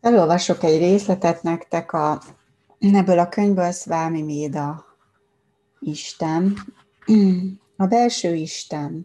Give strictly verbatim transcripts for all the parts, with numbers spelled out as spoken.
Elolvasok egy részletet nektek a, ebből a könyvből, Szvámi Méda Isten. A belső Isten.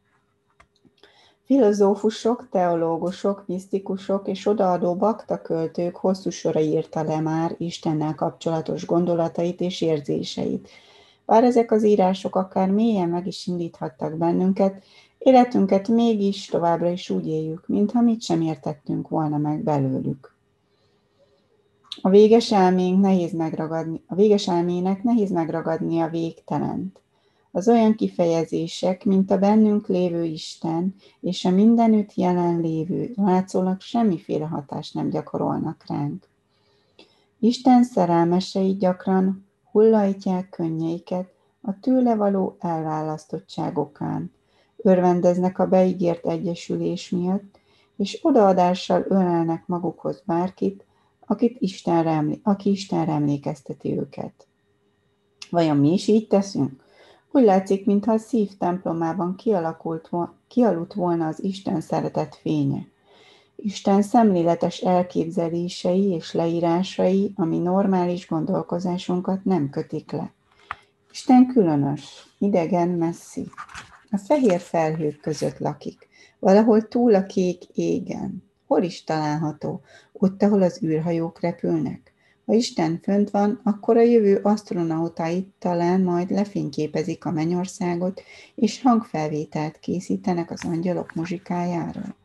Filozófusok, teológusok, misztikusok és odaadó bakta költők hosszú sora írta le már Istennel kapcsolatos gondolatait és érzéseit. Bár ezek az írások akár mélyen meg is indíthattak bennünket, életünket mégis továbbra is úgy éljük, mintha mit sem értettünk volna meg belőlük. A véges elménk nehéz megragadni, a véges elmének nehéz megragadni a végtelent. Az olyan kifejezések, mint a bennünk lévő Isten és a mindenütt jelen lévő, látszólag semmiféle hatást nem gyakorolnak ránk. Isten szerelmesei gyakran hullajtják könnyeiket a tőle való elválasztottságokán, örvendeznek a beígért egyesülés miatt, és odaadással ölelnek magukhoz bárkit, akit Istenre emlé- aki Istenre emlékezteti őket. Vajon mi is így teszünk? Úgy látszik, mintha a szív templomában kialakult, kialudt volna az Isten szeretet fénye. Isten szemléletes elképzelései és leírásai, ami normális gondolkozásunkat nem kötik le. Isten különös, idegen, messzi. A fehér felhők között lakik, valahol túl a kék égen. Hol is található? Ott, ahol az űrhajók repülnek. Ha Isten fönt van, akkor a jövő asztronautáit talán majd lefényképezik a mennyországot, és hangfelvételt készítenek az angyalok muzsikájáról.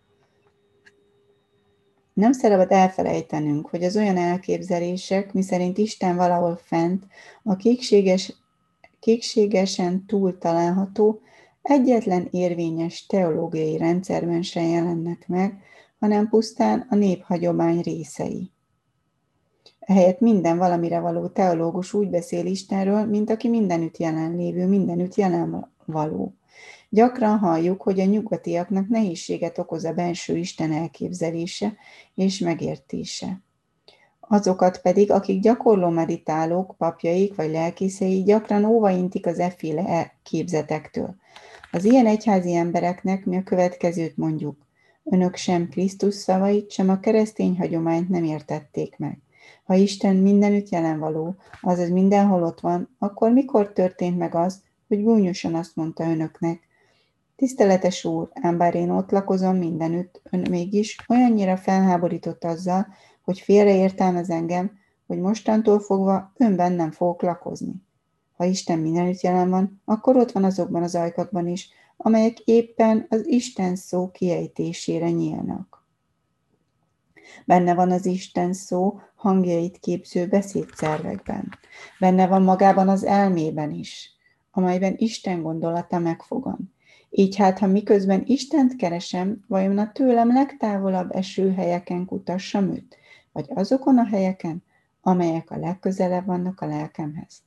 Nem szabad elfelejtenünk, hogy az olyan elképzelések, miszerint Isten valahol fent, a kékséges, kékségesen túl található, egyetlen érvényes teológiai rendszerben sem jelennek meg, hanem pusztán a néphagyomány részei. Ehelyett minden valamire való teológus úgy beszél Istenről, mint aki mindenütt jelenlévő, mindenütt jelen való. Gyakran halljuk, hogy a nyugatiaknak nehézséget okoz a belső Isten elképzelése és megértése. Azokat pedig, akik gyakorló meditálók, papjaik vagy lelkészei gyakran óvaintik az efféle képzetektől. Az ilyen egyházi embereknek mi a következőt mondjuk: önök sem Krisztus szavait, sem a keresztény hagyományt nem értették meg. Ha Isten mindenütt jelen való, azaz mindenhol ott van, akkor mikor történt meg az, hogy gúnyosan azt mondta önöknek: tiszteletes úr, ám bár én ott lakozom mindenütt, ön mégis olyannyira felháborított azzal, hogy félreértelmez engem, hogy mostantól fogva önben nem fogok lakozni. Ha Isten mindenütt jelen van, akkor ott van azokban az ajkakban is, amelyek éppen az Isten szó kiejtésére nyílnak. Benne van az Isten szó hangjait képző beszédszervekben. Benne van magában az elmében is, amelyben Isten gondolata megfogan. Így hát, ha miközben Istent keresem, vajon a tőlem legtávolabb eső helyeken kutassam őt, vagy azokon a helyeken, amelyek a legközelebb vannak a lelkemhez.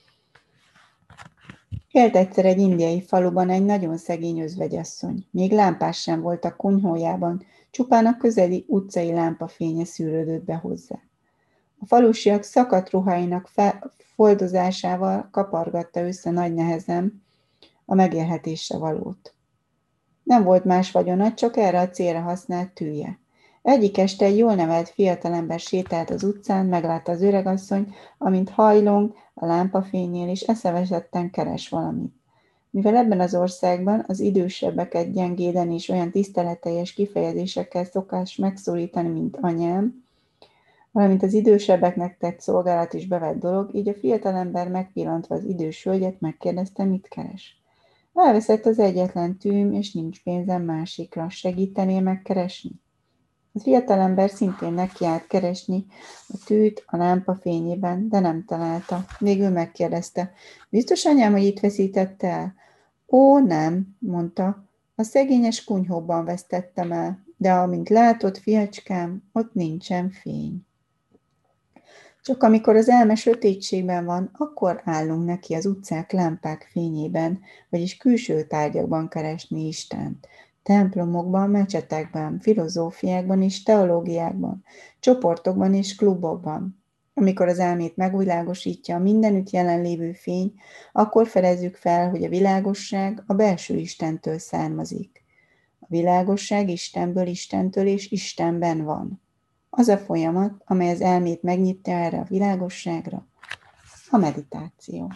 Élt egyszer egy indiai faluban egy nagyon szegény özvegyasszony. Még lámpás sem volt a kunyhójában, csupán a közeli utcai lámpafénye szűrődött be hozzá. A falusiak szakadt ruháinak fe- foldozásával kapargatta össze nagy nehezen a megélhetésre valót. Nem volt más vagyona, csak erre a célra használt tűje. Egyik este egy jól nevelt fiatalember sétált az utcán, meglátta az öregasszony, amint hajlong a lámpafénynél, és eszevesetten keres valamit. Mivel ebben az országban az idősebbeket gyengéden és olyan tiszteletteljes kifejezésekkel szokás megszólítani, mint anyám, valamint az idősebbeknek tett szolgálat is bevett dolog, így a fiatalember megpillantva az idős hölgyet megkérdezte, mit keres. Elveszett az egyetlen tűm, és nincs pénzem másikra. Segítenél megkeresni? A fiatalember szintén nekiállt keresni a tűt a lámpa fényében, de nem találta. Végül megkérdezte: biztos anyám, hogy itt veszítette el? Ó, nem, mondta, a szegényes kunyhóban vesztettem el, de amint látod, fiacskám, ott nincsen fény. Csak amikor az elme sötétségben van, akkor állunk neki az utcák lámpák fényében, vagyis külső tárgyakban keresni Istent. Templomokban, mecsetekben, filozófiákban és teológiákban, csoportokban és klubokban. Amikor az elmét megvilágosítja a mindenütt jelenlévő fény, akkor fedezzük fel, hogy a világosság a belső Istentől származik. A világosság Istenből, Istentől és Istenben van. Az a folyamat, amely az elmét megnyitja erre a világosságra, a meditáció.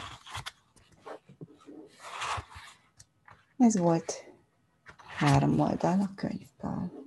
Ez volt három oldal a könyvből.